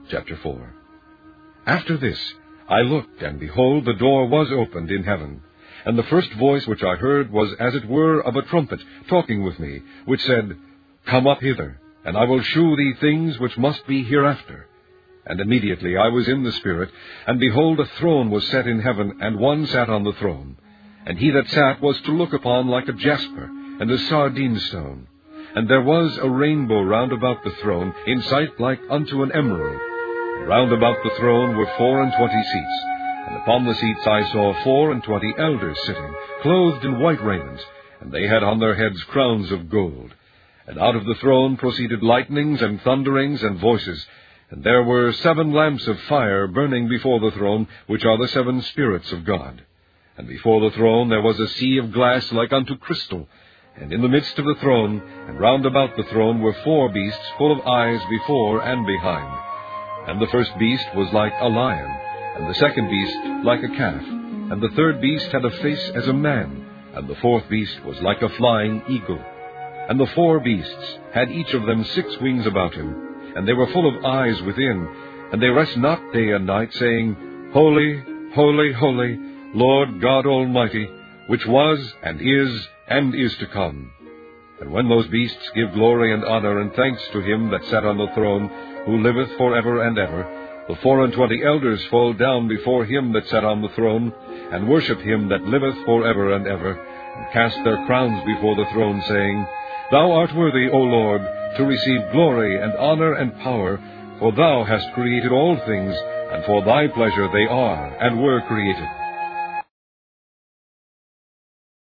Chapter 4. After this I looked, and behold, the door was opened in heaven. And the first voice which I heard was as it were of a trumpet talking with me, which said, Come up hither, and I will shew thee things which must be hereafter. And immediately I was in the Spirit, and behold, a throne was set in heaven, and one sat on the throne. And he that sat was to look upon like a jasper, and a sardine stone. And there was a rainbow round about the throne, in sight like unto an emerald. And round about the throne were 24 seats. And upon the seats I saw 24 elders sitting, clothed in white raiments, and they had on their heads crowns of gold. And out of the throne proceeded lightnings and thunderings and voices. And there were 7 lamps of fire burning before the throne, which are the 7 spirits of God. And before the throne there was a sea of glass like unto crystal. And in the midst of the throne, and round about the throne, were 4 beasts full of eyes before and behind. And the first beast was like a lion, and the second beast like a calf, and the third beast had a face as a man, and the fourth beast was like a flying eagle. And the 4 beasts had each of them 6 wings about him, and they were full of eyes within, and they rest not day and night, saying, Holy, holy, holy, Lord God Almighty, which was, and is to come. And when those beasts give glory and honor and thanks to him that sat on the throne, who liveth for ever and ever, the 24 elders fall down before him that sat on the throne, and worship him that liveth for ever and ever, and cast their crowns before the throne, saying, Thou art worthy, O Lord, to receive glory and honor and power, for thou hast created all things, and for thy pleasure they are and were created.